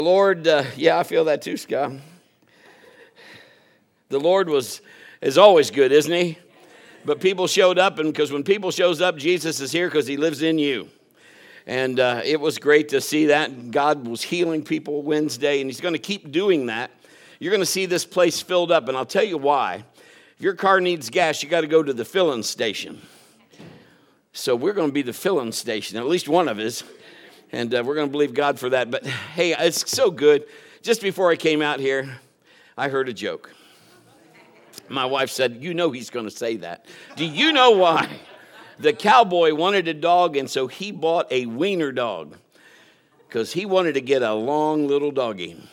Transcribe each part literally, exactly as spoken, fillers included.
Lord, uh, yeah, I feel that too, Scott. The Lord was is always good, isn't he? But people showed up, and because when people shows up, Jesus is here because he lives in you. And uh, it was great to see that. God was healing people Wednesday, and he's going to keep doing that. You're going to see this place filled up, and I'll tell you why. If your car needs gas, you got to go to the filling station. So we're going to be the filling station, at least one of us. And uh, we're going to believe God for that. But hey, it's so good. Just before I came out here, I heard a joke. My wife said, you know he's going to say that. Do you know why? The cowboy wanted a dog, and so he bought a wiener dog because he wanted to get a long little doggy.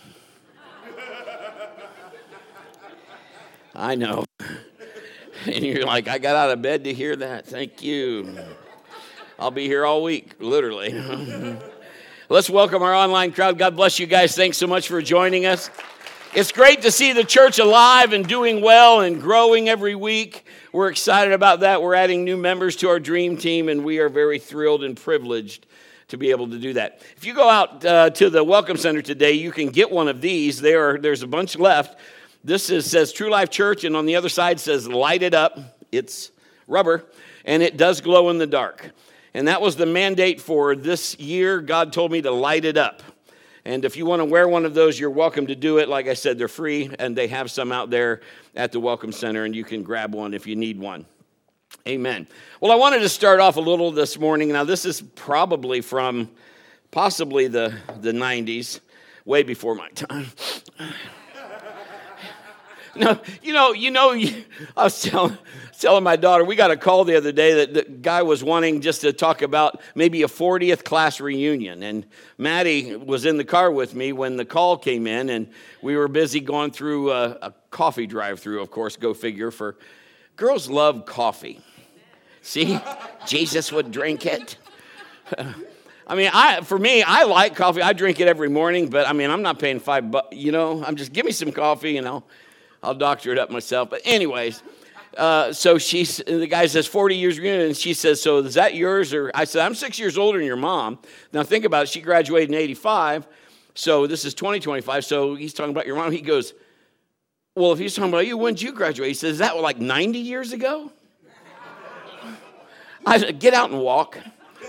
I know. And you're like, I got out of bed to hear that. Thank you. I'll be here all week, literally. Let's welcome our online crowd. God bless you guys. Thanks so much for joining us. It's great to see the church alive and doing well and growing every week. We're excited about that. We're adding new members to our dream team, and we are very thrilled and privileged to be able to do that. If you go out uh, to the Welcome Center today, you can get one of these. There are, there's a bunch left. This is, says True Life Church, and on the other side says Light It Up. It's rubber, and it does glow in the dark. And that was the mandate for this year. God told me to light it up. And if you want to wear one of those, you're welcome to do it. Like I said, they're free, and they have some out there at the Welcome Center, and you can grab one if you need one. Amen. Well, I wanted to start off a little this morning. Now, this is probably from possibly the, the nineties, way before my time. No, you know, you know, I was telling, telling my daughter, we got a call the other day that the guy was wanting just to talk about maybe a fortieth class reunion. And Maddie was in the car with me when the call came in, and we were busy going through a, a coffee drive-through, of course, go figure, for girls love coffee. See, Jesus would drink it. I mean, I for me, I like coffee. I drink it every morning, but I mean, I'm not paying five bucks, you know. I'm just, give me some coffee, you know. I'll doctor it up myself. But anyways, uh, so she's, the guy says forty years reunion, and she says, so is that yours? Or I said, I'm six years older than your mom. Now think about it. She graduated in eighty-five. So this is twenty twenty-five. So he's talking about your mom. He goes, well, if he's talking about you, when did you graduate? He says, is that like ninety years ago? I said, get out and walk.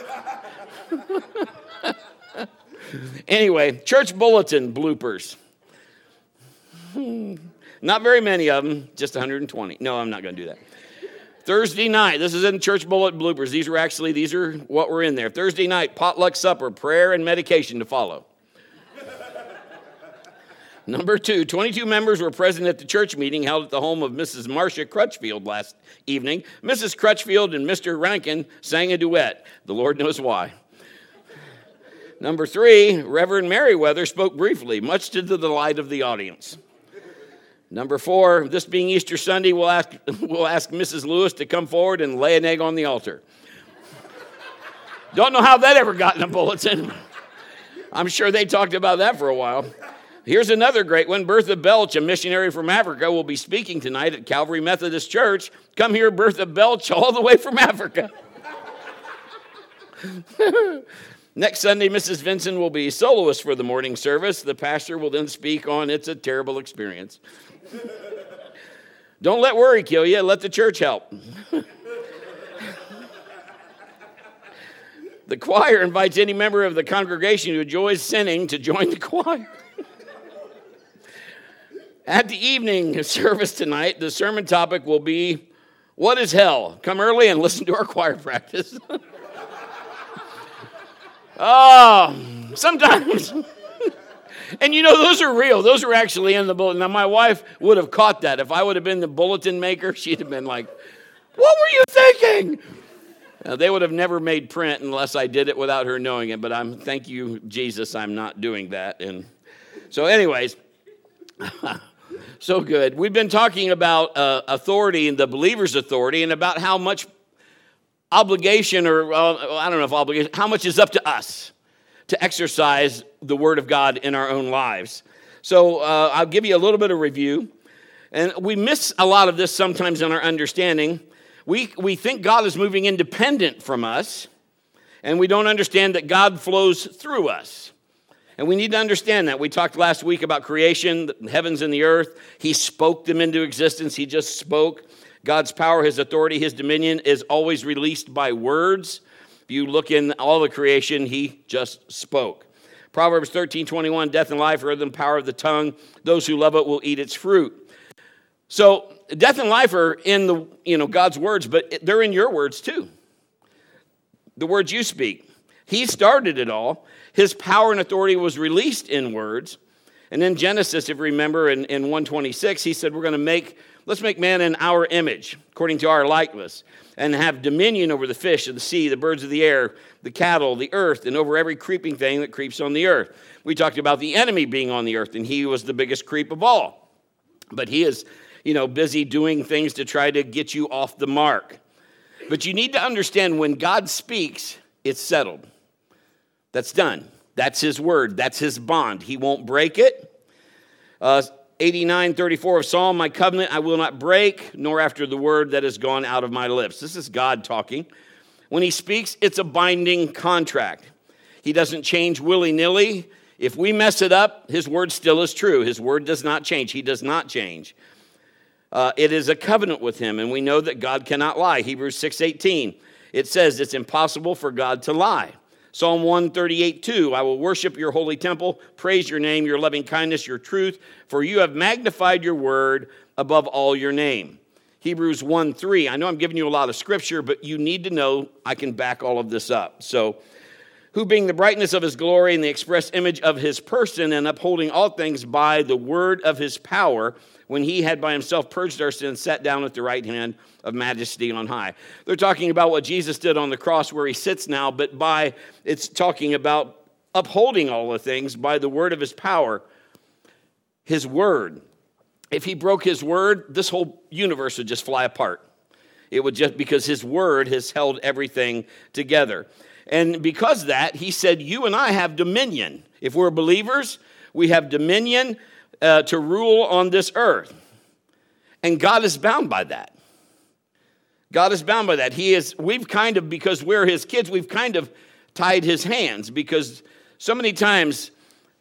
Anyway, church bulletin bloopers. Hmm. Not very many of them, just one hundred twenty. No, I'm not going to do that. Thursday night, this is in church bullet bloopers. These are actually, these are what were in there. Thursday night, potluck supper, prayer and medication to follow. Number two, twenty-two members were present at the church meeting held at the home of Missus Marcia Crutchfield last evening. Missus Crutchfield and Mister Rankin sang a duet. The Lord knows why. Number three, Reverend Merriweather spoke briefly, much to the delight of the audience. Number four, this being Easter Sunday, we'll ask, we'll ask Missus Lewis to come forward and lay an egg on the altar. Don't know how that ever got in a bulletin. I'm sure they talked about that for a while. Here's another great one. Bertha Belch, a missionary from Africa, will be speaking tonight at Calvary Methodist Church. Come here, Bertha Belch, all the way from Africa. Next Sunday, Missus Vinson will be soloist for the morning service. The pastor will then speak on It's a Terrible Experience. Don't let worry kill you. Let the church help. The choir invites any member of the congregation who enjoys sinning to join the choir. At the evening service tonight, the sermon topic will be, what is hell? Come early and listen to our choir practice. Oh, sometimes. And you know, those are real. Those are actually in the bulletin. Now, my wife would have caught that. If I would have been the bulletin maker, she'd have been like, what were you thinking? Now, they would have never made print unless I did it without her knowing it. But I'm, thank you, Jesus, I'm not doing that. And so anyways, so good. We've been talking about uh, authority and the believer's authority and about how much obligation or, uh, I don't know if obligation, how much is up to us to exercise the Word of God in our own lives. So uh, I'll give you a little bit of review. And we miss a lot of this sometimes in our understanding. We, we think God is moving independent from us, and we don't understand that God flows through us. And we need to understand that. We talked last week about creation, the heavens and the earth. He spoke them into existence. He just spoke. God's power, his authority, his dominion is always released by words. If you look in all the creation, he just spoke. Proverbs thirteen twenty-one, death and life are in the power of the tongue. Those who love it will eat its fruit. So death and life are in the, you know, God's words, but they're in your words too. The words you speak. He started it all. His power and authority was released in words. And in Genesis, if you remember, in, in one twenty-six, he said, we're going to make, let's make man in our image, according to our likeness, and have dominion over the fish of the sea, the birds of the air, the cattle, the earth, and over every creeping thing that creeps on the earth. We talked about the enemy being on the earth, and he was the biggest creep of all. But he is, you know, busy doing things to try to get you off the mark. But you need to understand when God speaks, it's settled. That's done. That's his word. That's his bond. He won't break it. Uh, eighty-nine thirty-four of Psalm, my covenant I will not break, nor after the word that has gone out of my lips. This is God talking. When he speaks, it's a binding contract. He doesn't change willy-nilly. If we mess it up, his word still is true. His word does not change. He does not change. Uh, it is a covenant with him, and we know that God cannot lie. Hebrews six eighteen, it says it's impossible for God to lie. Psalm one thirty-eight two, I will worship your holy temple, praise your name, your loving kindness, your truth, for you have magnified your word above all your name. Hebrews one three, I know I'm giving you a lot of scripture, but you need to know I can back all of this up. So, who being the brightness of his glory and the express image of his person and upholding all things by the word of his power, when he had by himself purged our sins, sat down at the right hand of majesty on high. They're talking about what Jesus did on the cross where he sits now, but by, it's talking about upholding all the things by the word of his power, his word. If he broke his word, this whole universe would just fly apart. It would just, because his word has held everything together. And because of that, he said, you and I have dominion. If we're believers, we have dominion uh, to rule on this earth. And God is bound by that. God is bound by that. He is, we've kind of, because we're his kids, we've kind of tied his hands, because so many times,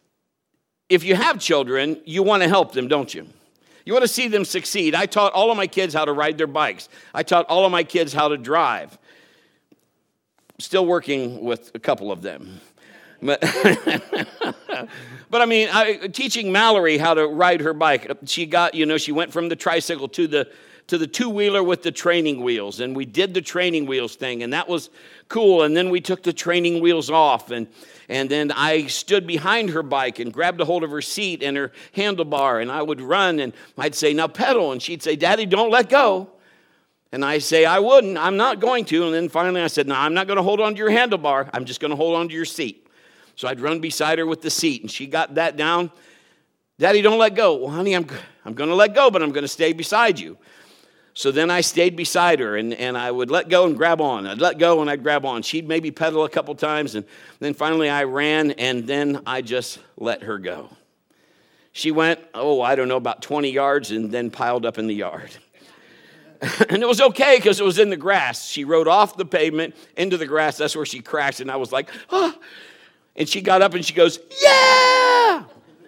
if you have children, you want to help them, don't you? You want to see them succeed. I taught all of my kids how to ride their bikes. I taught all of my kids how to drive. Still working with a couple of them. But, but I mean, I, teaching Mallory how to ride her bike. She got, you know, she went from the tricycle to the to the two-wheeler with the training wheels. And we did the training wheels thing, and that was cool. And then we took the training wheels off, and and then I stood behind her bike and grabbed a hold of her seat and her handlebar, and I would run, and I'd say, now pedal. And she'd say, Daddy, don't let go. And I say, I wouldn't. I'm not going to. And then finally I said, no, I'm not going to hold on to your handlebar. I'm just going to hold on to your seat. So I'd run beside her with the seat, and she got that down. Daddy, don't let go. Well, honey, I'm, I'm going to let go, but I'm going to stay beside you. So then I stayed beside her, and, and I would let go and grab on. I'd let go and I'd grab on. She'd maybe pedal a couple times, and then finally I ran, and then I just let her go. She went, oh, I don't know, about twenty yards, and then piled up in the yard. And it was okay because it was in the grass. She rode off the pavement into the grass. That's where she crashed, and I was like, oh. And she got up and she goes, yeah!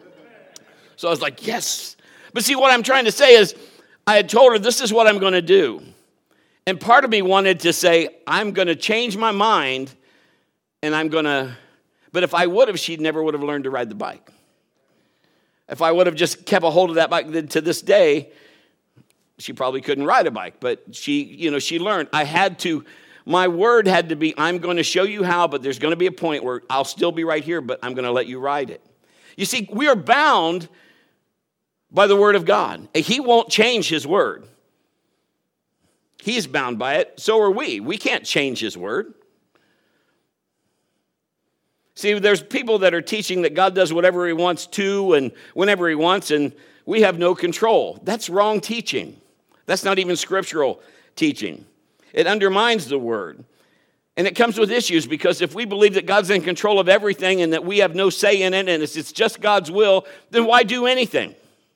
So I was like, yes. But see, what I'm trying to say is, I had told her, this is what I'm going to do. And part of me wanted to say, I'm going to change my mind, and I'm going to, but if I would have, she never would have learned to ride the bike. If I would have just kept a hold of that bike, then to this day, she probably couldn't ride a bike. But she, you know, she learned. I had to, my word had to be, I'm going to show you how, but there's going to be a point where I'll still be right here, but I'm going to let you ride it. You see, we are bound by the word of God. He won't change his word. He's bound by it. So are we. We can't change his word. See, there's people that are teaching that God does whatever he wants to and whenever he wants, and we have no control. That's wrong teaching. That's not even scriptural teaching. It undermines the word. And it comes with issues, because if we believe that God's in control of everything and that we have no say in it and it's, it's just God's will, then why do anything?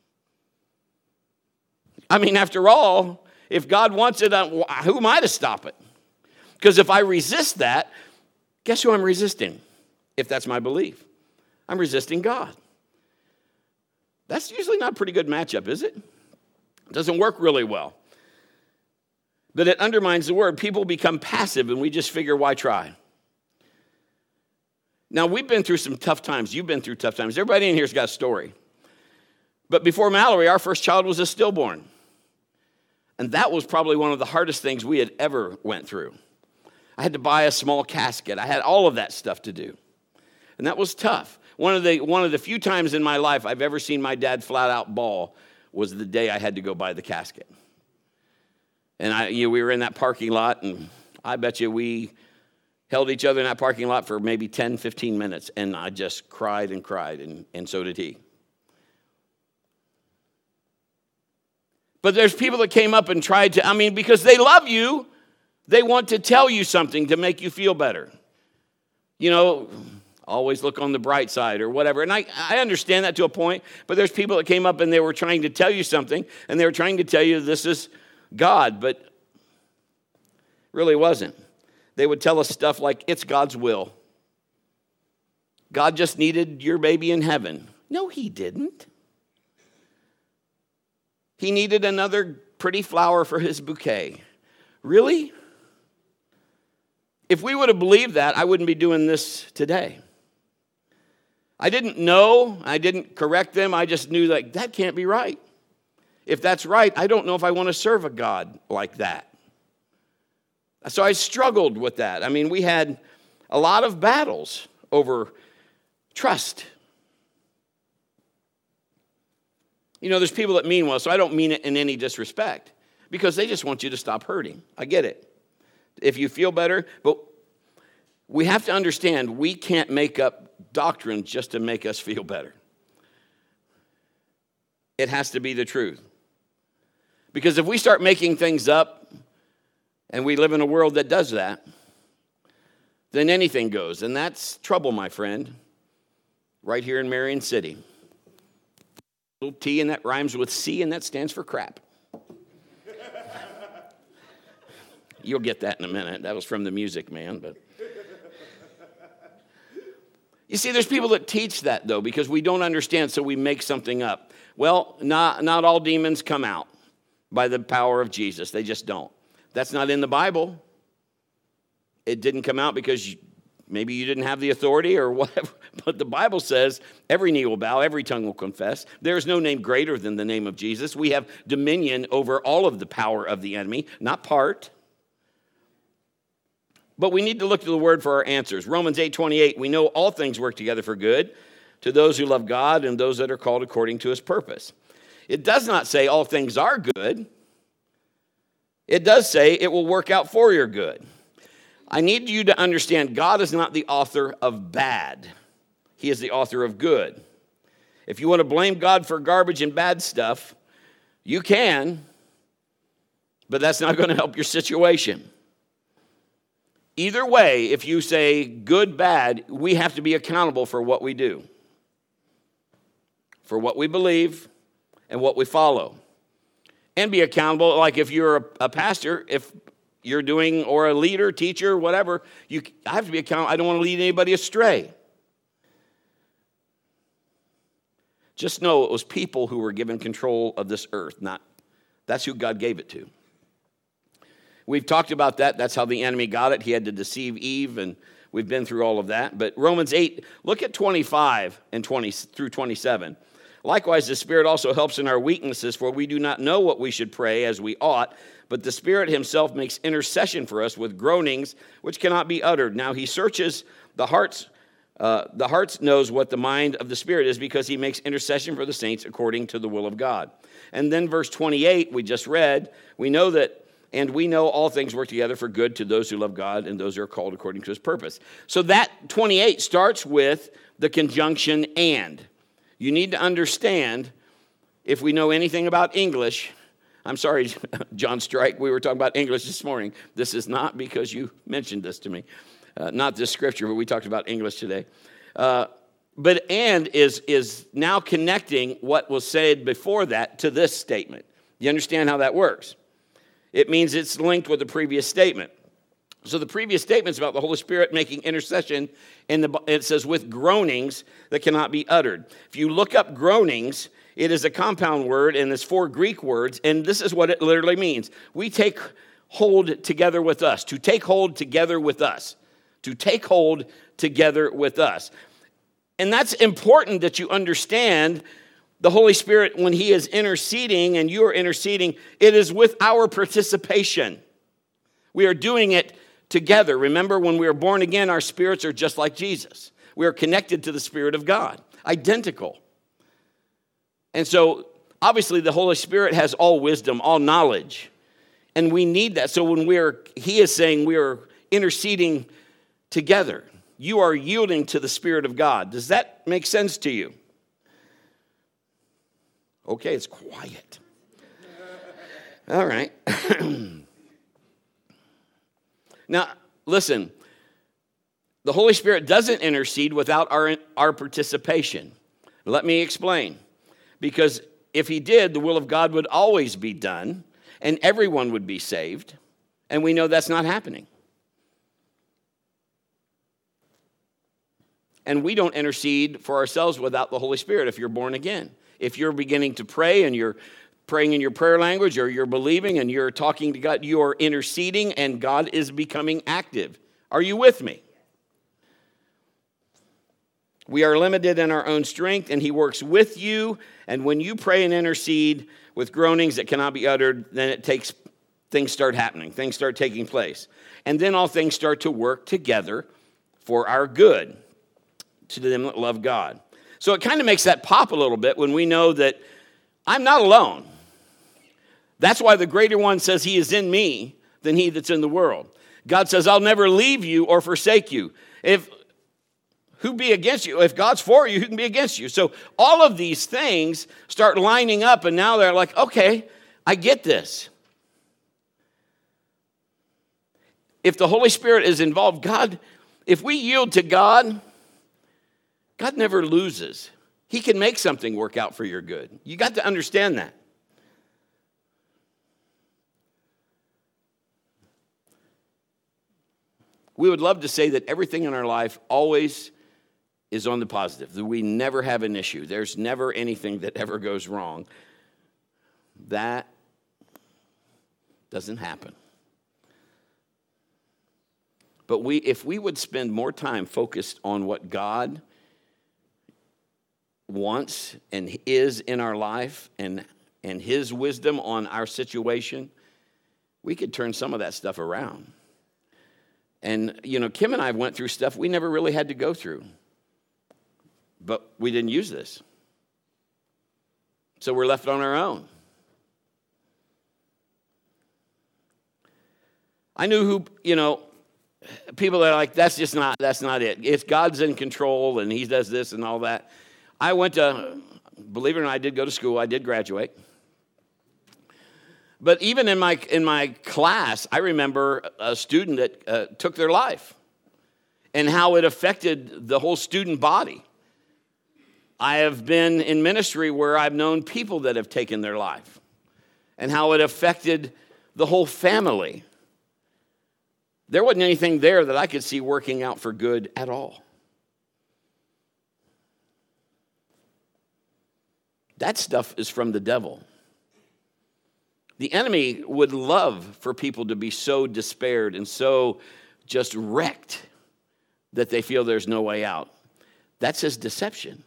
I mean, after all, if God wants it, who am I to stop it? Because if I resist that, guess who I'm resisting? If that's my belief. I'm resisting God. That's usually not a pretty good matchup, is it? It doesn't work really well. But it undermines the word. People become passive, and we just figure, why try? Now, we've been through some tough times. You've been through tough times. Everybody in here's got a story. But before Mallory, our first child was a stillborn. And that was probably one of the hardest things we had ever went through. I had to buy a small casket. I had all of that stuff to do. And that was tough. One of the one of the few times in my life I've ever seen my dad flat out bawl was the day I had to go buy the casket. And I, you know, we were in that parking lot, and I bet you we held each other in that parking lot for maybe ten, fifteen minutes, and I just cried and cried, and, and so did he. But there's people that came up and tried to, I mean, because they love you, they want to tell you something to make you feel better. You know, always look on the bright side or whatever. And I, I understand that to a point, but there's people that came up and they were trying to tell you something, and they were trying to tell you this is God, but really wasn't. They would tell us stuff like, it's God's will. God just needed your baby in heaven. No, he didn't. He needed another pretty flower for his bouquet. Really? If we would have believed that, I wouldn't be doing this today. I didn't know. I didn't correct them. I just knew, like, that can't be right. If that's right, I don't know if I want to serve a God like that. So I struggled with that. I mean, we had a lot of battles over trust. You know, there's people that mean well, so I don't mean it in any disrespect, because they just want you to stop hurting. I get it. If you feel better, but we have to understand we can't make up doctrine just to make us feel better. It has to be the truth. Because if we start making things up, and we live in a world that does that, then anything goes. And that's trouble, my friend, right here in Marion City. A little T, and that rhymes with C, and that stands for crap. You'll get that in a minute. That was from the Music Man. But you see, there's people that teach that, though, because we don't understand, so we make something up. Well, not, not all demons come out by the power of Jesus. They just don't. That's not in the Bible. It didn't come out because you, maybe you didn't have the authority or whatever. But the Bible says every knee will bow, every tongue will confess. There is no name greater than the name of Jesus. We have dominion over all of the power of the enemy, not part. But we need to look to the word for our answers. Romans eight twenty-eight, we know all things work together for good to those who love God and those that are called according to his purpose. It does not say all things are good. It does say it will work out for your good. I need you to understand God is not the author of bad. He is the author of good. If you want to blame God for garbage and bad stuff, you can, but that's not going to help your situation. Either way, if you say good, bad, we have to be accountable for what we do, for what we believe, and what we follow. And be accountable, like if you're a, a pastor, if you're doing, or a leader, teacher, whatever, you I have to be accountable. I don't want to lead anybody astray. Just know it was people who were given control of this earth, not, that's who God gave it to. We've talked about that. That's how the enemy got it. He had to deceive Eve, and we've been through all of that. But Romans eight, look at twenty-five and twenty through twenty-seven. Likewise, the Spirit also helps in our weaknesses, for we do not know what we should pray as we ought, but the Spirit himself makes intercession for us with groanings which cannot be uttered. Now he searches the hearts, uh, the hearts knows what the mind of the Spirit is, because he makes intercession for the saints according to the will of God. And then verse twenty-eight, we just read, we know that, and we know all things work together for good to those who love God and those who are called according to his purpose. So that twenty-eight starts with the conjunction and. You need to understand, if we know anything about English, I'm sorry, John Strike, we were talking about English this morning. This is not because you mentioned this to me. Uh, not this scripture, but we talked about English today. Uh, but and is, is now connecting what was said before that to this statement. You understand how that works? It means it's linked with the previous statement. So the previous statements about the Holy Spirit making intercession, in the, it says with groanings that cannot be uttered. If you look up groanings, it is a compound word, and it's four Greek words, and this is what it literally means. We take hold together with us, to take hold together with us, to take hold together with us. And that's important that you understand the Holy Spirit, when he is interceding and you are interceding, it is with our participation. We are doing it together. Remember, when we are born again, our spirits are just like Jesus. We are connected to the Spirit of God, identical. And so, obviously, the Holy Spirit has all wisdom, all knowledge, and we need that. So when we are, he is saying we are interceding together. You are yielding to the Spirit of God. Does that make sense to you? Okay, it's quiet. All right. Now, listen, the Holy Spirit doesn't intercede without our, our participation. Let me explain. Because if he did, the will of God would always be done, and everyone would be saved, and we know that's not happening. And we don't intercede for ourselves without the Holy Spirit if you're born again. If you're beginning to pray and you're praying in your prayer language, or you're believing and you're talking to God, you are interceding and God is becoming active. Are you with me? We are limited in our own strength, and he works with you. And when you pray and intercede with groanings that cannot be uttered, then it takes things start happening. Things start taking place. And then all things start to work together for our good, to them that love God. So it kind of makes that pop a little bit when we know that I'm not alone. That's why the greater one says he is in me than he that's in the world. God says, I'll never leave you or forsake you. If who be against you? If God's for you, who can be against you? So all of these things start lining up, and now they're like, okay, I get this. If the Holy Spirit is involved, God, if we yield to God, God never loses. He can make something work out for your good. You got to understand that. We would love to say that everything in our life always is on the positive, that we never have an issue. There's never anything that ever goes wrong. That doesn't happen. But we, if we would spend more time focused on what God wants and is in our life and, and his wisdom on our situation, we could turn some of that stuff around. And, you know, Kim and I went through stuff we never really had to go through. But we didn't use this. So we're left on our own. I knew who, you know, people that are like, that's just not, that's not it. It's God's in control and he does this and all that. I went to, believe it or not, I did go to school. I did graduate. But even in my in my class, I remember a student that uh, took their life and how it affected the whole student body. I have been in ministry where I've known people that have taken their life and how it affected the whole family. There wasn't anything there that I could see working out for good at all. That stuff is from the devil. The enemy would love for people to be so despaired and so just wrecked that they feel there's no way out. That's his deception.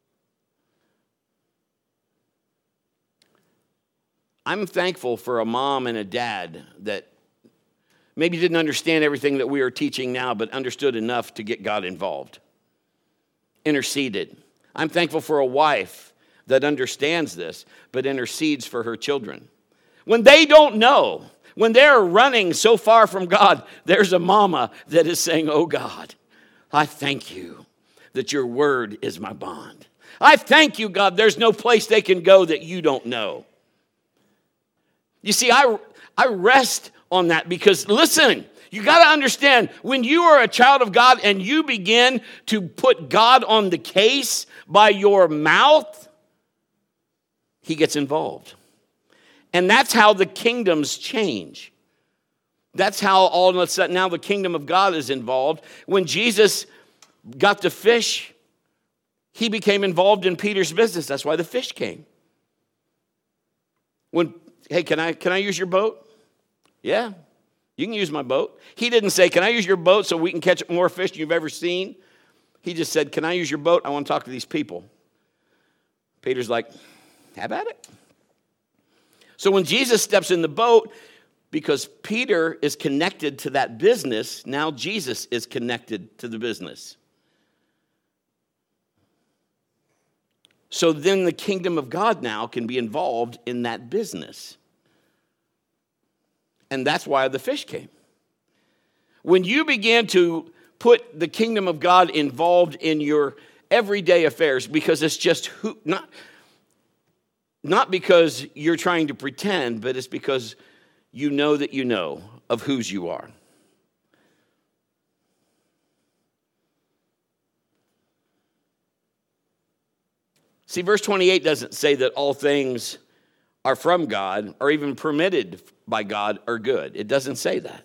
I'm thankful for a mom and a dad that maybe didn't understand everything that we are teaching now, but understood enough to get God involved, interceded. I'm thankful for a wife that understands this, but intercedes for her children. When they don't know, when they're running so far from God, there's a mama that is saying, oh God, I thank you that your word is my bond. I thank you, God, there's no place they can go that you don't know. You see, I, I rest on that because, listen, you got to understand, when you are a child of God and you begin to put God on the case by your mouth, he gets involved. And that's how the kingdoms change. That's how all of a sudden now the kingdom of God is involved. When Jesus got the fish, he became involved in Peter's business. That's why the fish came. When, hey, can I can I use your boat? Yeah, you can use my boat. He didn't say, can I use your boat so we can catch more fish than you've ever seen? He just said, can I use your boat? I want to talk to these people. Peter's like, have at it. So when Jesus steps in the boat, because Peter is connected to that business, now Jesus is connected to the business. So then the kingdom of God now can be involved in that business. And that's why the fish came. When you begin to put the kingdom of God involved in your everyday affairs, because it's just who, not, not because you're trying to pretend, but it's because you know that you know of whose you are. See, verse twenty-eight doesn't say that all things are from God or even permitted by God are good. It doesn't say that.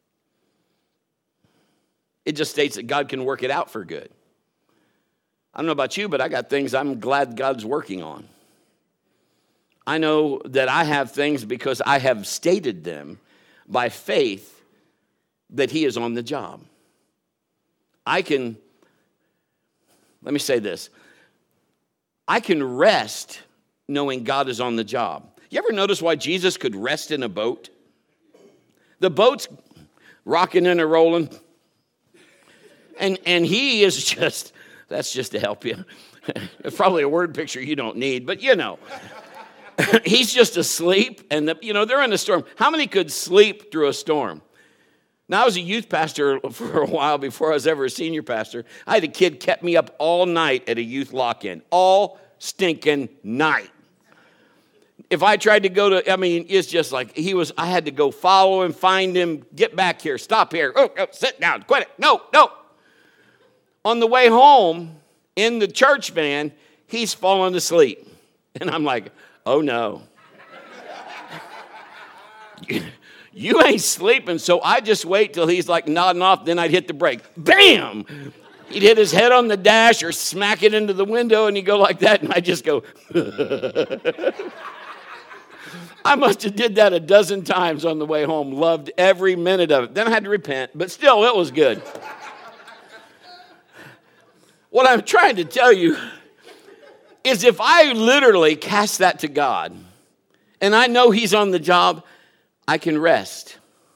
It just states that God can work it out for good. I don't know about you, but I got things I'm glad God's working on. I know that I have things because I have stated them by faith that he is on the job. I can, let me say this. I can rest knowing God is on the job. You ever notice why Jesus could rest in a boat? The boat's rocking and rolling. And, and he is just, that's just to help you. It's probably a word picture you don't need, but you know. He's just asleep, and the, you know, they're in a storm. How many could sleep through a storm? Now, I was a youth pastor for a while before I was ever a senior pastor. I had a kid kept me up all night at a youth lock-in, all stinking night. If I tried to go to, I mean, it's just like he was, I had to go follow him, find him, get back here, stop here, oh, oh, sit down, quit it, no, no. On the way home, in the church van, he's falling asleep. And I'm like, oh no. You ain't sleeping, so I just wait till he's like nodding off, then I'd hit the brake. Bam! He'd hit his head on the dash or smack it into the window, and he'd go like that, and I'd just go. I must have did that a dozen times on the way home. Loved every minute of it. Then I had to repent, but still, it was good. What I'm trying to tell you is if I literally cast that to God, and I know he's on the job, I can rest.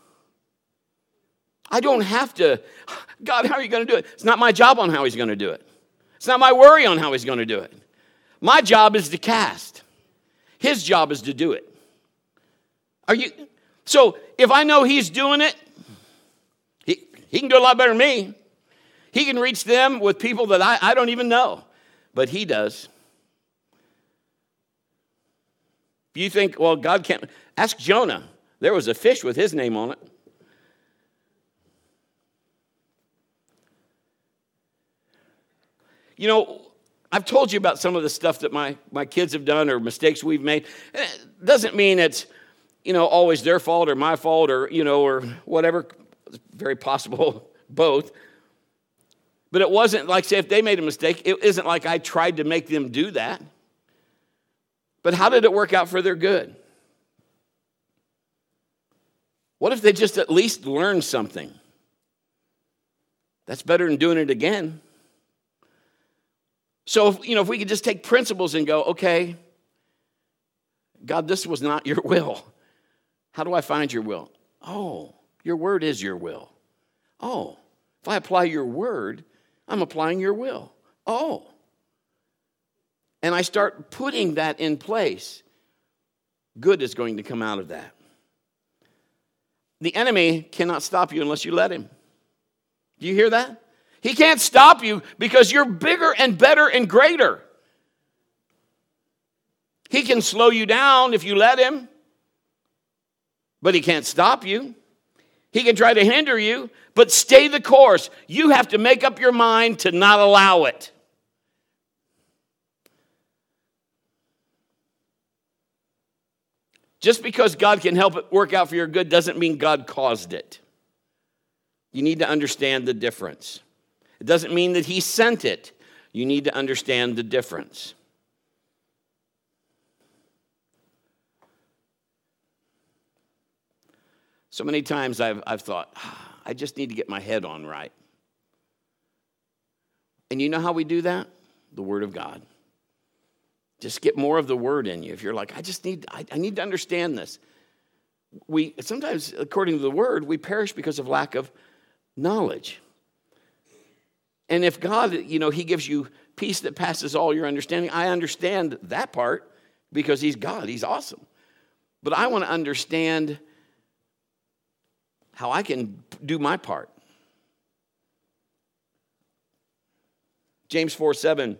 I don't have to, God, how are you going to do it? It's not my job on how he's going to do it. It's not my worry on how he's going to do it. My job is to cast. His job is to do it. Are you? So if I know he's doing it, he, he can do a lot better than me. He can reach them with people that I, I don't even know, but he does. If you think, well, God can't, ask Jonah. There was a fish with his name on it. You know, I've told you about some of the stuff that my, my kids have done or mistakes we've made. It doesn't mean it's, you know, always their fault or my fault or, you know, or whatever. It's very possible, both. But it wasn't like, say, if they made a mistake, it isn't like I tried to make them do that. But how did it work out for their good? What if they just at least learned something? That's better than doing it again. So, if, you know, if we could just take principles and go, okay, God, this was not your will. How do I find your will? Oh, your word is your will. Oh, if I apply your word, I'm applying your will. Oh. And I start putting that in place. Good is going to come out of that. The enemy cannot stop you unless you let him. Do you hear that? He can't stop you because you're bigger and better and greater. He can slow you down if you let him, but he can't stop you. He can try to hinder you, but stay the course. You have to make up your mind to not allow it. Just because God can help it work out for your good doesn't mean God caused it. You need to understand the difference. It doesn't mean that he sent it. You need to understand the difference. So many times I've, I've thought, ah, I just need to get my head on right. And you know how we do that? The Word of God. Just get more of the Word in you. If you're like, I just need, I, I need to understand this. We sometimes, according to the Word, we perish because of lack of knowledge. And if God, you know, he gives you peace that passes all your understanding, I understand that part because he's God. He's awesome. But I want to understand how I can do my part. James four seven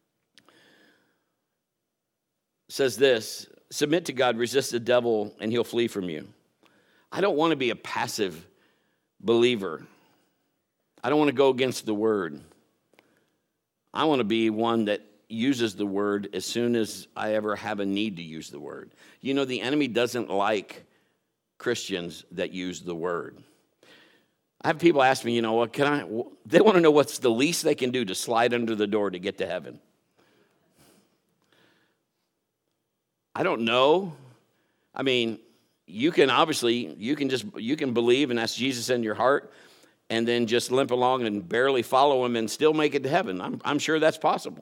says this, submit to God, resist the devil, and he'll flee from you. I don't want to be a passive believer. I don't want to go against the word. I want to be one that uses the word as soon as I ever have a need to use the word. You know, the enemy doesn't like Christians that use the word. I have people ask me, you know, what can I, they want to know what's the least they can do to slide under the door to get to heaven. I don't know. I mean, you can obviously, you can just, you can believe and ask Jesus in your heart and then just limp along and barely follow him and still make it to heaven. I'm, I'm sure that's possible.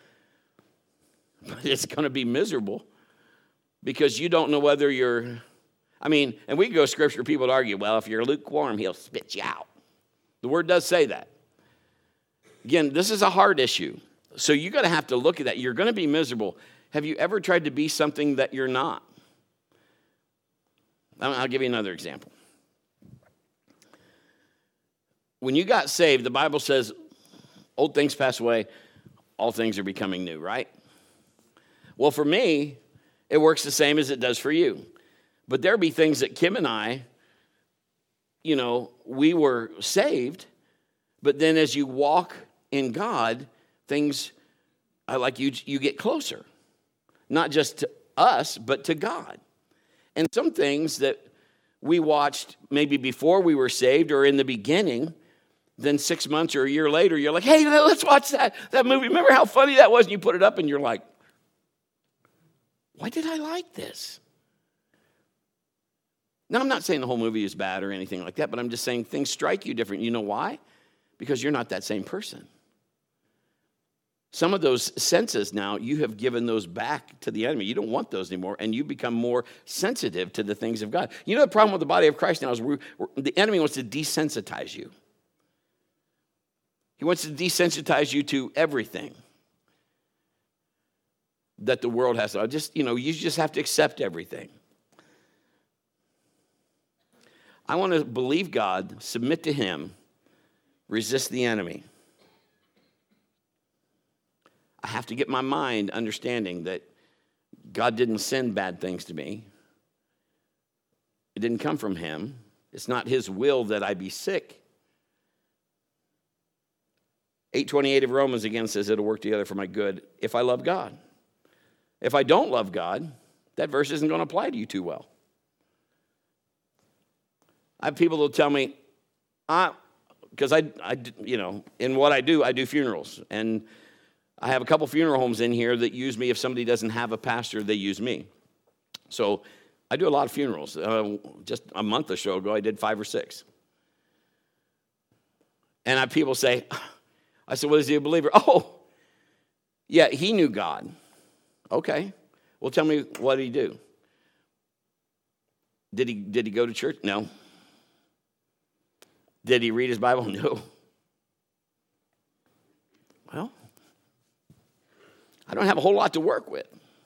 But it's going to be miserable because you don't know whether you're, I mean, and we can go scripture, people would argue, well, if you're lukewarm, he'll spit you out. The word does say that. Again, this is a hard issue. So you're going to have to look at that. You're going to be miserable. Have you ever tried to be something that you're not? I'll give you another example. When you got saved, the Bible says, old things pass away, all things are becoming new, right? Well, for me, it works the same as it does for you. But there be things that Kim and I, you know, we were saved, but then as you walk in God, things, I like you, you get closer. Not just to us, but to God. And some things that we watched maybe before we were saved or in the beginning, then six months or a year later, you're like, hey, let's watch that, that movie. Remember how funny that was? And you put it up and you're like, why did I like this? Now, I'm not saying the whole movie is bad or anything like that, but I'm just saying things strike you different. You know why? Because you're not that same person. Some of those senses now, you have given those back to the enemy. You don't want those anymore, and you become more sensitive to the things of God. You know the problem with the body of Christ now is we're, we're, the enemy wants to desensitize you. He wants to desensitize you to everything that the world has. To, just, you know, you just have to accept everything. I want to believe God, submit to him, resist the enemy. I have to get my mind understanding that God didn't send bad things to me. It didn't come from him. It's not his will that I be sick. eight twenty-eight of Romans again says it'll work together for my good if I love God. If I don't love God, that verse isn't going to apply to you too well. I have people that tell me, I, because I, I, you know, in what I do, I do funerals. And I have a couple funeral homes in here that use me. If somebody doesn't have a pastor, they use me. So I do a lot of funerals. Uh, just a month or so ago, I did five or six. And I have people say, I said, well, is he a believer? Oh, yeah, he knew God. Okay. Well, tell me, what did he do? Did he, did he go to church? No. Did he read his Bible? No. Well, I don't have a whole lot to work with.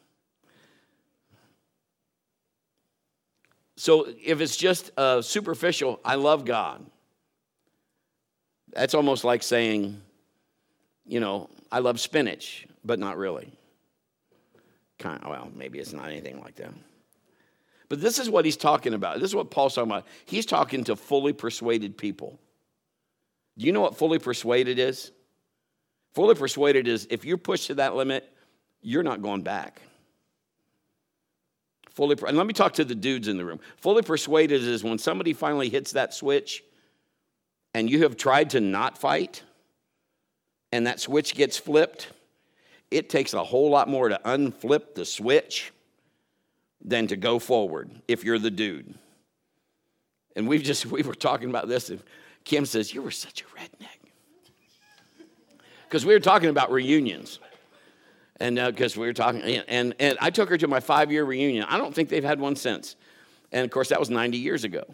So if it's just uh, superficial, I love God. That's almost like saying, you know, I love spinach, but not really. Kind of, well, maybe it's not anything like that. But this is what he's talking about. This is what Paul's talking about. He's talking to fully persuaded people. Do you know what fully persuaded is? Fully persuaded is if you're pushed to that limit, you're not going back. Fully, and let me talk to the dudes in the room. Fully persuaded is when somebody finally hits that switch and you have tried to not fight and that switch gets flipped. It takes a whole lot more to unflip the switch than to go forward if you're the dude. And we've just, we were talking about this, and Kim says, you were such a redneck. Because we were talking about reunions. And because uh, we were talking, and, and I took her to my five-year reunion. I don't think they've had one since. And, of course, that was ninety years ago.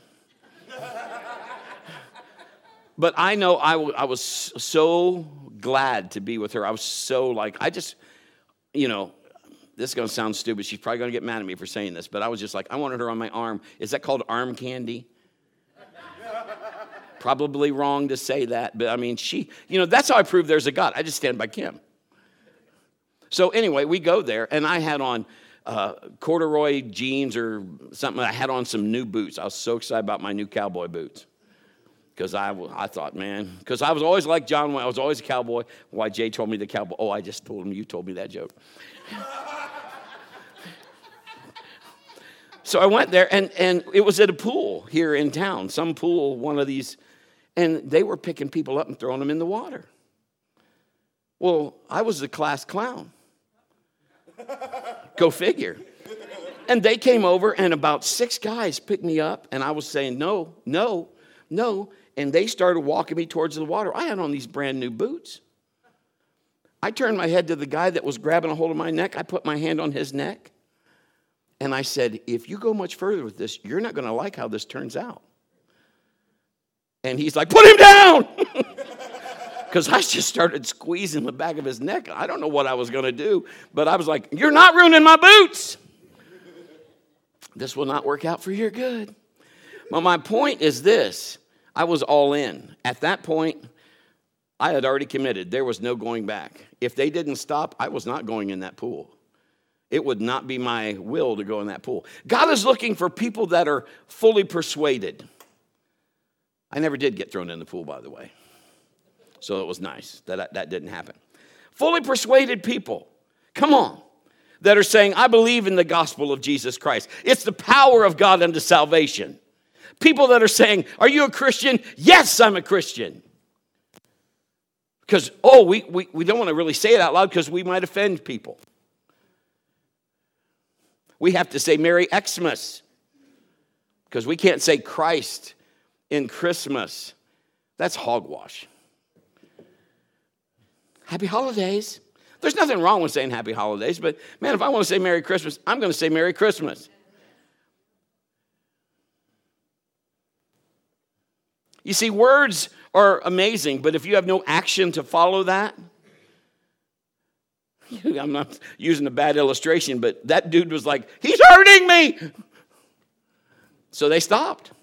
But I know I, w- I was so glad to be with her. I was so like, I just, you know, this is going to sound stupid. She's probably going to get mad at me for saying this. But I was just like, I wanted her on my arm. Is that called arm candy? Probably wrong to say that. But, I mean, she, you know, that's how I prove there's a God. I just stand by Kim. So anyway, we go there, and I had on uh, corduroy jeans or something. I had on some new boots. I was so excited about my new cowboy boots because I, I thought, man, because I was always like John. I was always a cowboy. Why Jay told me the cowboy. Oh, I just told him you told me that joke. So I went there, and, and it was at a pool here in town, some pool, one of these, and they were picking people up and throwing them in the water. Well, I was the class clown. Go figure. And they came over, and about six guys picked me up, and I was saying, no, no, no. And they started walking me towards the water. I had on these brand new boots. I turned my head to the guy that was grabbing a hold of my neck. I put my hand on his neck, and I said, if you go much further with this, you're not going to like how this turns out. And he's like, put him down! Because I just started squeezing the back of his neck. I don't know what I was going to do, but I was like, you're not ruining my boots. This will not work out for your good. Well, my point is this. I was all in. At that point, I had already committed. There was no going back. If they didn't stop, I was not going in that pool. It would not be my will to go in that pool. God is looking for people that are fully persuaded. I never did get thrown in the pool, by the way. So it was nice that that didn't happen. Fully persuaded people, come on, that are saying, I believe in the gospel of Jesus Christ. It's the power of God unto salvation. People that are saying, are you a Christian? Yes, I'm a Christian. Because, oh, we, we, we don't want to really say it out loud because we might offend people. We have to say Merry Xmas because we can't say Christ in Christmas. That's hogwash. Happy holidays. There's nothing wrong with saying happy holidays, but man, if I want to say Merry Christmas, I'm going to say Merry Christmas. You see, words are amazing, but if you have no action to follow that, I'm not using a bad illustration, but that dude was like, he's hurting me. So they stopped.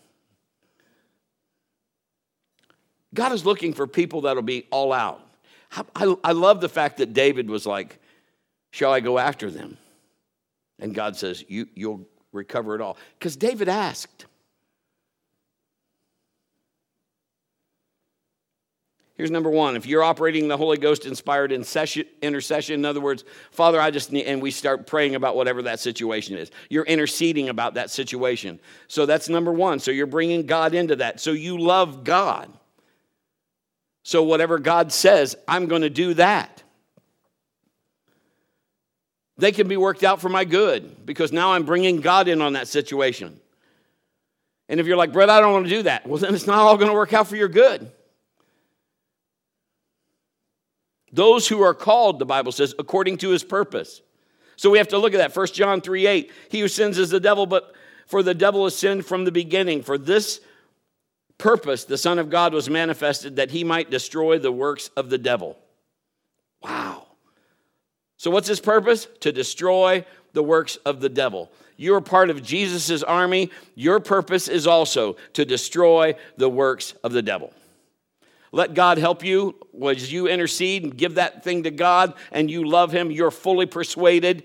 God is looking for people that'll be all out. I, I love the fact that David was like, shall I go after them? And God says, you, you'll recover it all. Because David asked. Here's number one. If you're operating the Holy Ghost inspired intercession, in other words, Father, I just need, and we start praying about whatever that situation is. You're interceding about that situation. So that's number one. So you're bringing God into that. So you love God. So whatever God says, I'm going to do that. They can be worked out for my good because now I'm bringing God in on that situation. And if you're like, Brett, I don't want to do that. Well, then it's not all going to work out for your good. Those who are called, the Bible says, according to his purpose. So we have to look at that. First John three eight. He who sins is the devil, but for the devil has sinned from the beginning. For this purpose, the Son of God was manifested that he might destroy the works of the devil. Wow. So what's his purpose? To destroy the works of the devil. You're part of Jesus' army. Your purpose is also to destroy the works of the devil. Let God help you as you intercede and give that thing to God and you love him. You're fully persuaded.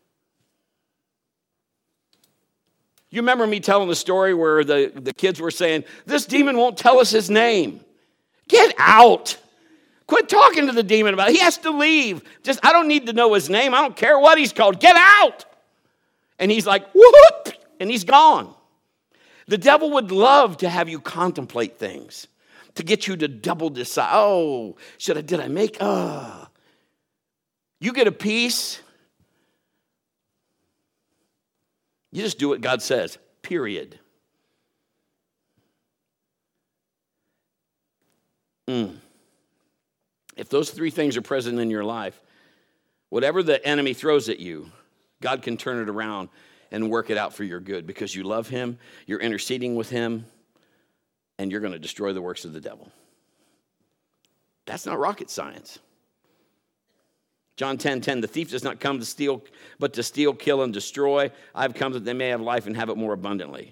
You remember me telling the story where the, the kids were saying, this demon won't tell us his name. Get out. Quit talking to the demon about it. He has to leave. Just, I don't need to know his name. I don't care what he's called. Get out. And he's like, whoop, and he's gone. The devil would love to have you contemplate things, to get you to double decide. Oh, should I, did I make, ah. You get a peace. You just do what God says, period. Mm. If those three things are present in your life, whatever the enemy throws at you, God can turn it around and work it out for your good because you love him, you're interceding with him, and you're going to destroy the works of the devil. That's not rocket science. John ten ten, the thief does not come to steal, but to steal, kill, and destroy. I've come that they may have life and have it more abundantly.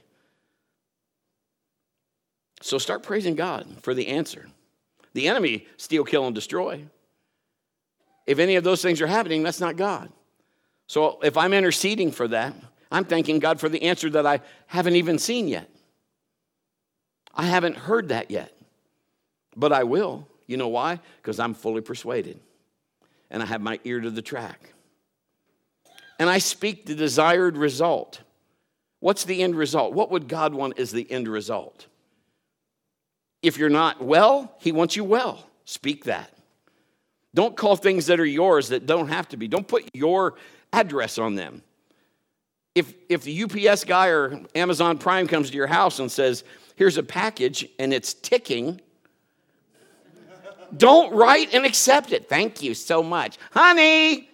So start praising God for the answer. The enemy, steal, kill, and destroy. If any of those things are happening, that's not God. So if I'm interceding for that, I'm thanking God for the answer that I haven't even seen yet. I haven't heard that yet. But I will. You know why? Because I'm fully persuaded. And I have my ear to the track. And I speak the desired result. What's the end result? What would God want as the end result? If you're not well, he wants you well. Speak that. Don't call things that are yours that don't have to be. Don't put your address on them. If, if the U P S guy or Amazon Prime comes to your house and says, here's a package and it's ticking, don't write and accept it. Thank you so much. Honey,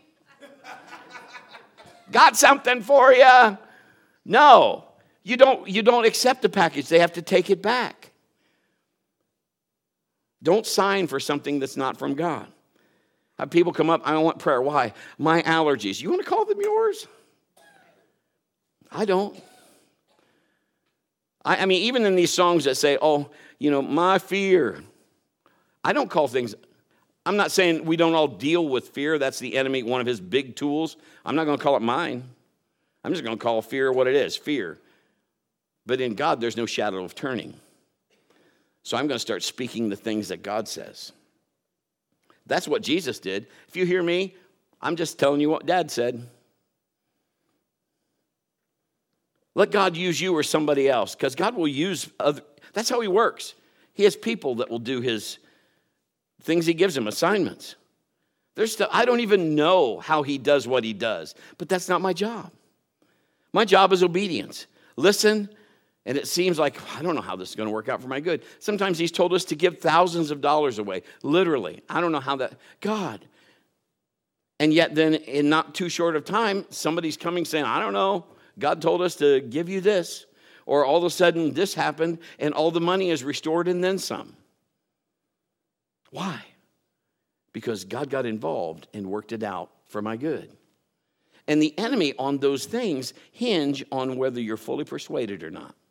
got something for you. No, you don't, you don't accept the package. They have to take it back. Don't sign for something that's not from God. Have people come up, I don't want prayer. Why? My allergies. You want to call them yours? I don't. I, I mean, even in these songs that say, oh, you know, my fear. I don't call things, I'm not saying we don't all deal with fear. That's the enemy, one of his big tools. I'm not going to call it mine. I'm just going to call fear what it is, fear. But in God, there's no shadow of turning. So I'm going to start speaking the things that God says. That's what Jesus did. If you hear me, I'm just telling you what Dad said. Let God use you or somebody else, because God will use other. That's how he works. He has people that will do his things he gives him, assignments. There's stuff, I don't even know how he does what he does, but that's not my job. My job is obedience. Listen. And it seems like, I don't know how this is going to work out for my good. Sometimes he's told us to give thousands of dollars away. Literally. I don't know how that, God. And yet then in not too short of time, somebody's coming saying, I don't know, God told us to give you this. Or all of a sudden this happened and all the money is restored and then some. Why? Because God got involved and worked it out for my good. And the enemy on those things hinge on whether you're fully persuaded or not.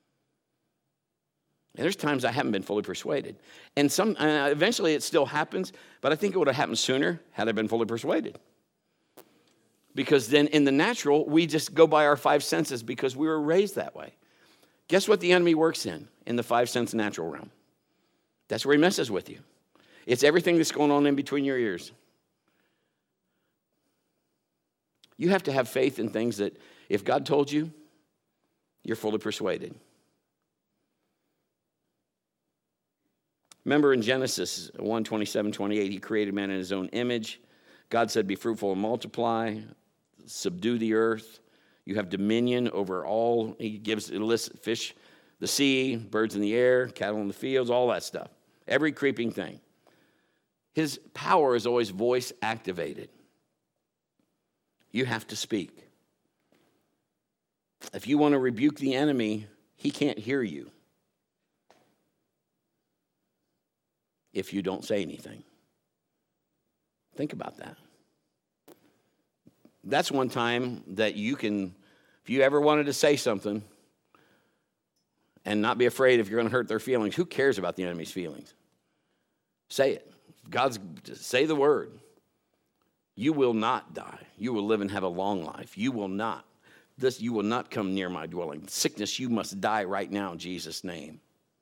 And there's times I haven't been fully persuaded. And some uh, eventually it still happens, but I think it would have happened sooner had I been fully persuaded. Because then in the natural, we just go by our five senses because we were raised that way. Guess what the enemy works in, in the five sense natural realm? That's where he messes with you. It's everything that's going on in between your ears. You have to have faith in things that if God told you, you're fully persuaded. Remember in Genesis one, twenty-seven, twenty-eight, he created man in his own image. God said, be fruitful and multiply, subdue the earth. You have dominion over all. He gives illicit fish, the sea, birds in the air, cattle in the fields, all that stuff. Every creeping thing. His power is always voice activated. You have to speak. If you want to rebuke the enemy, he can't hear you if you don't say anything. Think about that. That's one time that you can, if you ever wanted to say something and not be afraid if you're going to hurt their feelings, who cares about the enemy's feelings? Say it. God's, say the word. You will not die. You will live and have a long life. You will not. This, you will not come near my dwelling. Sickness, you must die right now in Jesus' name.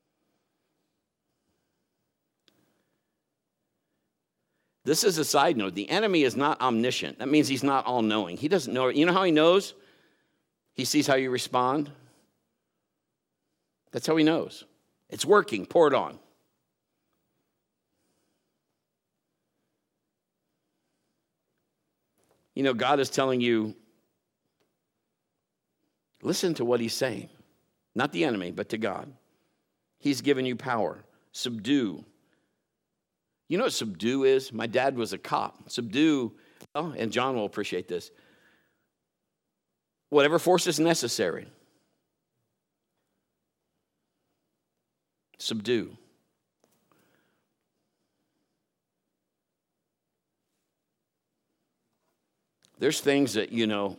This is a side note. The enemy is not omniscient. That means he's not all-knowing. He doesn't know. You know how he knows? He sees how you respond. That's how he knows. It's working. Pour it on. You know, God is telling you, listen to what he's saying. Not the enemy, but to God. He's given you power. Subdue. You know what subdue is? My dad was a cop. Subdue, oh, and John will appreciate this. Whatever force is necessary. Subdue. There's things that, you know,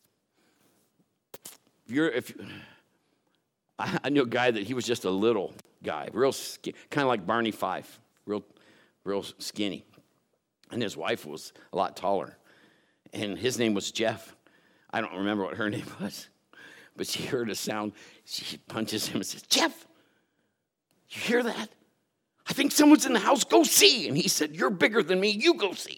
if you're, if I, I knew a guy that he was just a little guy, real skinny, kind of like Barney Fife, real, real skinny. And his wife was a lot taller. And his name was Jeff. I don't remember what her name was, but she heard a sound. She punches him and says, Jeff, you hear that? I think someone's in the house. Go see. And he said, you're bigger than me. You go see.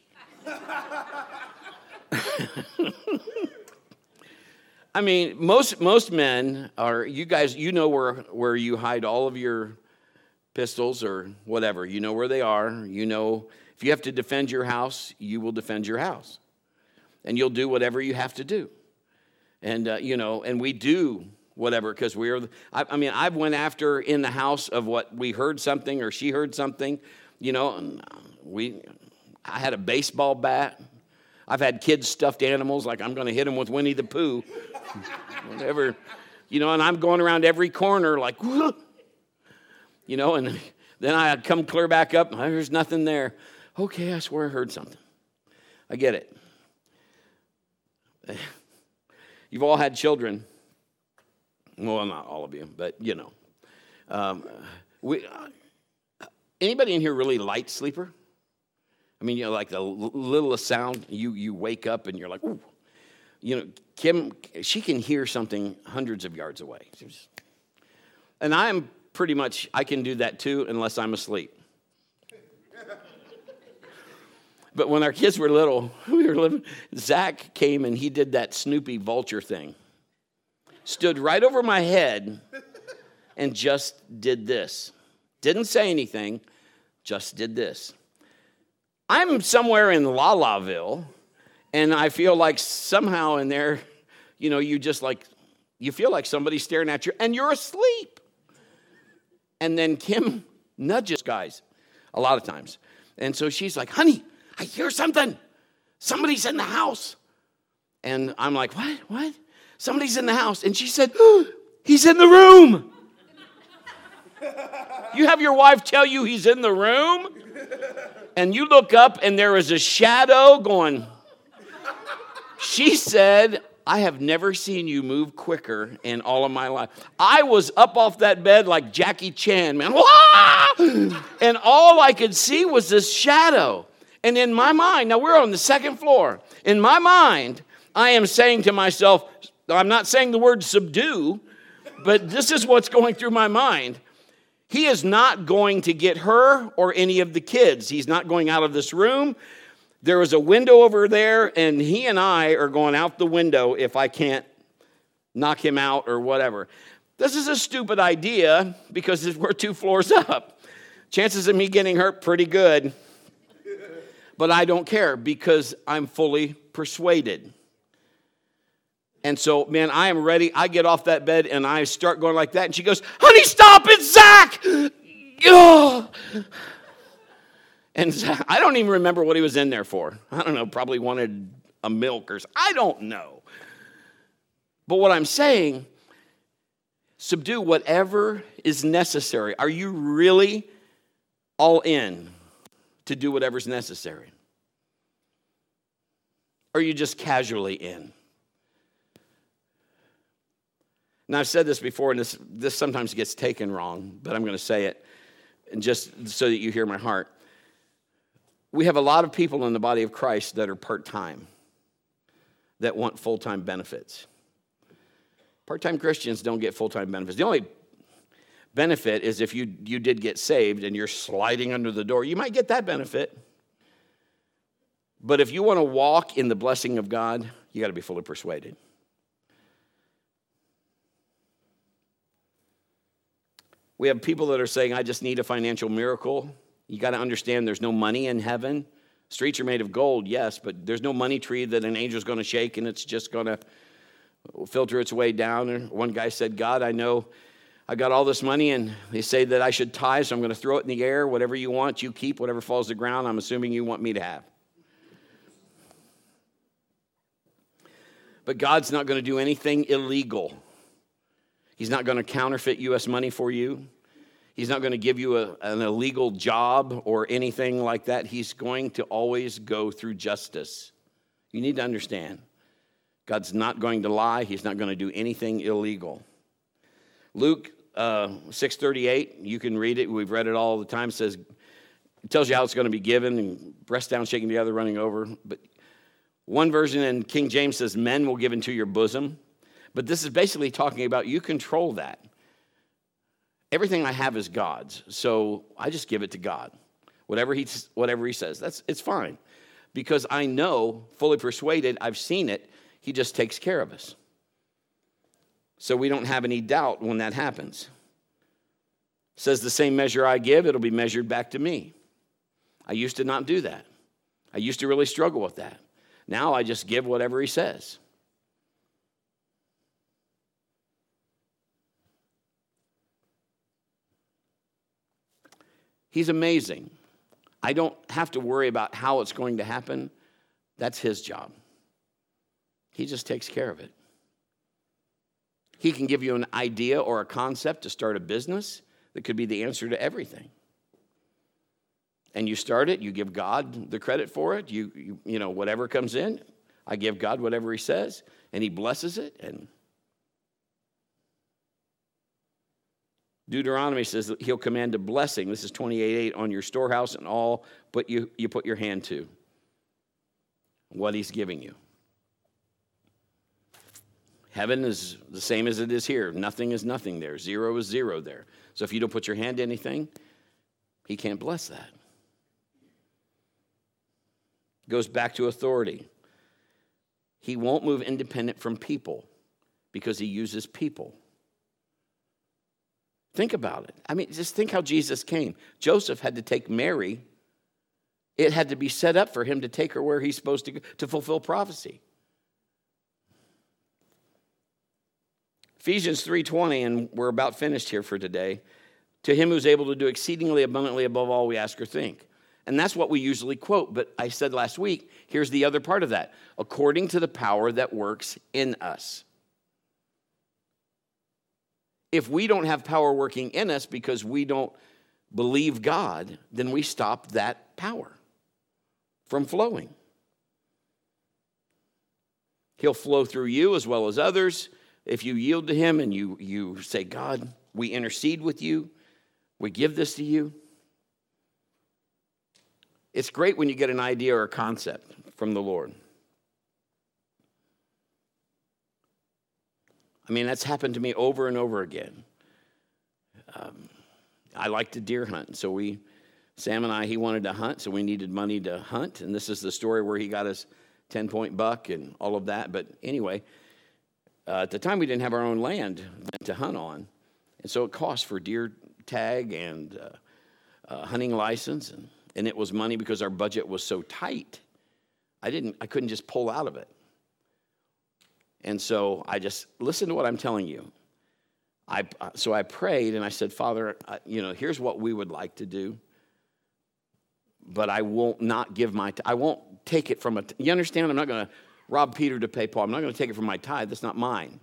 I mean, most most men are, you guys, you know where, where you hide all of your pistols or whatever. You know where they are. You know, if you have to defend your house, you will defend your house. And you'll do whatever you have to do. And, uh, you know, and we do whatever because we're, I, I mean, I've went after in the house of what we heard something or she heard something, you know, and we, I had a baseball bat. I've had kids stuffed animals, like I'm going to hit them with Winnie the Pooh, whatever, you know, and I'm going around every corner like, whoa. You know, and then I come clear back up, there's nothing there. Okay, I swear I heard something. I get it. You've all had children. Well, not all of you, but, you know. Um, we, uh, anybody in here really light sleeper? I mean, you know, like the littlest sound, you you wake up and you're like, ooh. You know, Kim, she can hear something hundreds of yards away. And I'm pretty much, I can do that too, unless I'm asleep. But when our kids were little, we were living, Zach came and he did that Snoopy vulture thing. Stood right over my head and just did this. Didn't say anything, just did this. I'm somewhere in La Laville, and I feel like somehow in there, you know, you just like, you feel like somebody's staring at you, and you're asleep. And then Kim nudges guys a lot of times. And so she's like, honey, I hear something. Somebody's in the house. And I'm like, what, what? Somebody's in the house. And she said, oh, he's in the room. You have your wife tell you he's in the room? And you look up and there is a shadow going. She said, I have never seen you move quicker in all of my life. I was up off that bed like Jackie Chan, man. Wah! And all I could see was this shadow. And in my mind, now we're on the second floor. In my mind, I am saying to myself, I'm not saying the word subdue, but this is what's going through my mind. He is not going to get her or any of the kids. He's not going out of this room. There is a window over there, and he and I are going out the window if I can't knock him out or whatever. This is a stupid idea because we're two floors up. Chances of me getting hurt, pretty good. But I don't care because I'm fully persuaded. And so, man, I am ready. I get off that bed and I start going like that. And she goes, honey, stop, it's Zach. Oh. And Zach, I don't even remember what he was in there for. I don't know, probably wanted a milk or something. I don't know. But what I'm saying, subdue whatever is necessary. Are you really all in to do whatever's necessary? Or are you just casually in? Now, I've said this before, and this, this sometimes gets taken wrong, but I'm going to say it and just so that you hear my heart. We have a lot of people in the body of Christ that are part-time, that want full-time benefits. Part-time Christians don't get full-time benefits. The only benefit is if you, you did get saved and you're sliding under the door, you might get that benefit. But if you want to walk in the blessing of God, you got to be fully persuaded. We have people that are saying, I just need a financial miracle. You got to understand there's no money in heaven. Streets are made of gold, yes, but there's no money tree that an angel's going to shake and it's just going to filter its way down. And one guy said, God, I know I got all this money and they say that I should tithe, so I'm going to throw it in the air. Whatever you want, you keep. Whatever falls to the ground, I'm assuming you want me to have. But God's not going to do anything illegal. He's not going to counterfeit U S money for you. He's not going to give you a, an illegal job or anything like that. He's going to always go through justice. You need to understand. God's not going to lie. He's not going to do anything illegal. Luke uh, six thirty-eight, you can read it. We've read it all the time. It says, it tells you how it's going to be given, and breast down, shaking together, running over. But one version in King James says, men will give into your bosom. But this is basically talking about you control that. Everything I have is God's, so I just give it to God. Whatever he, whatever he says, that's it's fine. Because I know, fully persuaded, I've seen it, he just takes care of us. So we don't have any doubt when that happens. It says the same measure I give, it'll be measured back to me. I used to not do that. I used to really struggle with that. Now I just give whatever he says. He's amazing. I don't have to worry about how it's going to happen. That's his job. He just takes care of it. He can give you an idea or a concept to start a business that could be the answer to everything. And you start it, you give God the credit for it. You, you, you know, whatever comes in, I give God whatever he says, and he blesses it. And Deuteronomy says that he'll command a blessing. This is twenty-eight eight on your storehouse and all, but you, you put your hand to what he's giving you. Heaven is the same as it is here. Nothing is nothing there. Zero is zero there. So if you don't put your hand to anything, he can't bless that. Goes back to authority. He won't move independent from people because he uses people. Think about it. I mean, just think how Jesus came. Joseph had to take Mary. It had to be set up for him to take her where he's supposed to go to fulfill prophecy. Ephesians three twenty, and we're about finished here for today. To him who's able to do exceedingly abundantly above all we ask or think. And that's what we usually quote, but I said last week, here's the other part of that. According to the power that works in us. If we don't have power working in us because we don't believe God, then we stop that power from flowing. He'll flow through you as well as others. If you yield to him and you, you say, God, we intercede with you, we give this to you. It's great when you get an idea or a concept from the Lord. I mean, that's happened to me over and over again. Um, I like to deer hunt, so we, Sam and I, he wanted to hunt, so we needed money to hunt, and this is the story where he got his ten-point buck and all of that. But anyway, uh, at the time we didn't have our own land to hunt on, and so it cost for deer tag and uh, uh, hunting license, and, and it was money because our budget was so tight. I didn't, I couldn't just pull out of it. And so I just, listen to what I'm telling you. I So I prayed and I said, Father, uh, you know, here's what we would like to do. But I won't not give my, t- I won't take it from a, t- you understand? I'm not going to rob Peter to pay Paul. I'm not going to take it from my tithe. That's not mine.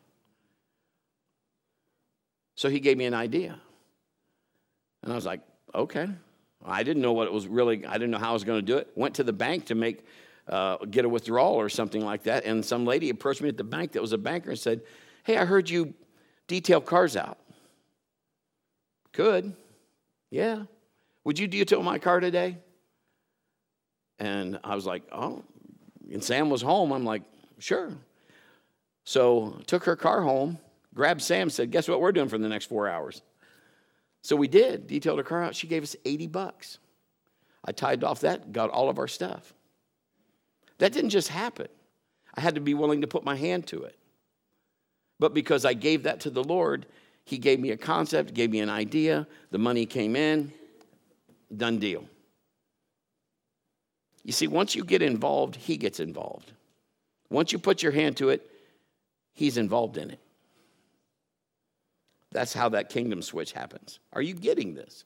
So he gave me an idea. And I was like, okay. I didn't know what it was really, I didn't know how I was going to do it. Went to the bank to make, Uh, get a withdrawal or something like that. And some lady approached me at the bank that was a banker and said, hey, I heard you detail cars out. Could. Yeah. Would you detail my car today? And I was like, oh. And Sam was home. I'm like, sure. So took her car home, grabbed Sam, said, guess what we're doing for the next four hours? So we did. Detailed her car out. She gave us eighty bucks. I tied off that, got all of our stuff. That didn't just happen. I had to be willing to put my hand to it. But because I gave that to the Lord, He gave me a concept, gave me an idea. The money came in. Done deal. You see, once you get involved, he gets involved. Once you put your hand to it, he's involved in it. That's how that kingdom switch happens. Are you getting this?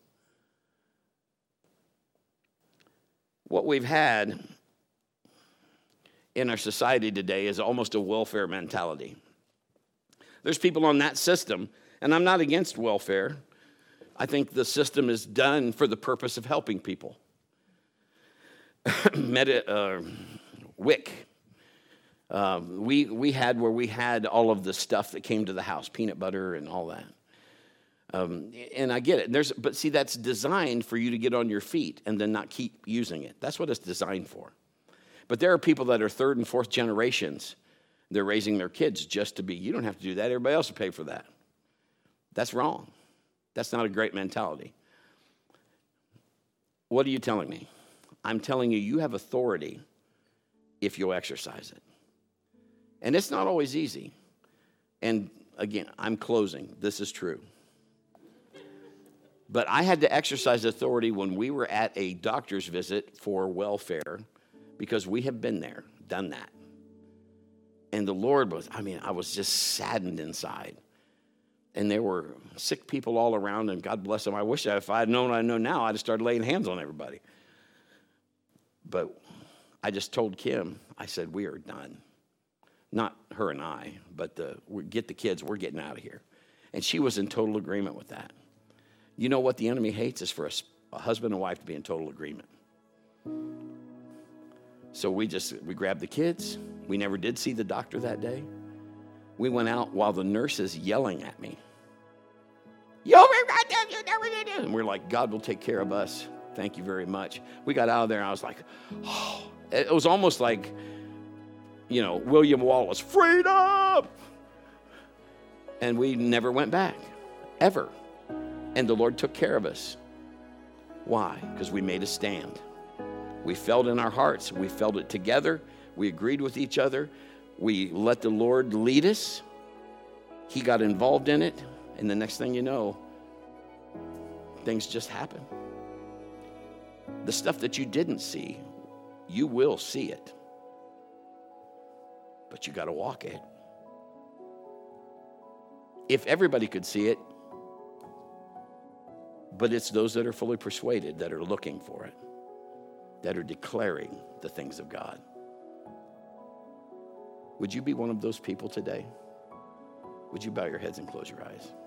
What we've had in our society today is almost a welfare mentality. There's people on that system, and I'm not against welfare. I think the system is done for the purpose of helping people. Medi- uh, W I C. Uh, we, we had where we had all of the stuff that came to the house, peanut butter and all that. Um, and I get it. There's, but see, that's designed for you to get on your feet and then not keep using it. That's what it's designed for. But there are people that are third and fourth generations. They're raising their kids just to be, you don't have to do that. Everybody else will pay for that. That's wrong. That's not a great mentality. What are you telling me? I'm telling you, you have authority if you'll exercise it. And it's not always easy. And again, I'm closing. This is true. But I had to exercise authority when we were at a doctor's visit for welfare because we have been there, done that. And the Lord was, I mean, I was just saddened inside. And there were sick people all around, and God bless them. I wish that if I had known what I know now, I'd have started laying hands on everybody. But I just told Kim, I said, we are done. Not her and I, but the, we get the kids, we're getting out of here. And she was in total agreement with that. You know what the enemy hates is for a, a husband and wife to be in total agreement. So we just, we grabbed the kids. We never did see the doctor that day. We went out while the nurse is yelling at me. You never did. And we're like, God will take care of us. Thank you very much. We got out of there and I was like, oh, it was almost like, you know, William Wallace, freedom. And we never went back, ever. And the Lord took care of us. Why? Because we made a stand. We felt in our hearts. We felt it together. We agreed with each other. We let the Lord lead us. He got involved in it. And the next thing you know, things just happen. The stuff that you didn't see, you will see it. But you got to walk it. If everybody could see it, but it's those that are fully persuaded that are looking for it, that are declaring the things of God. Would you be one of those people today? Would you bow your heads and close your eyes?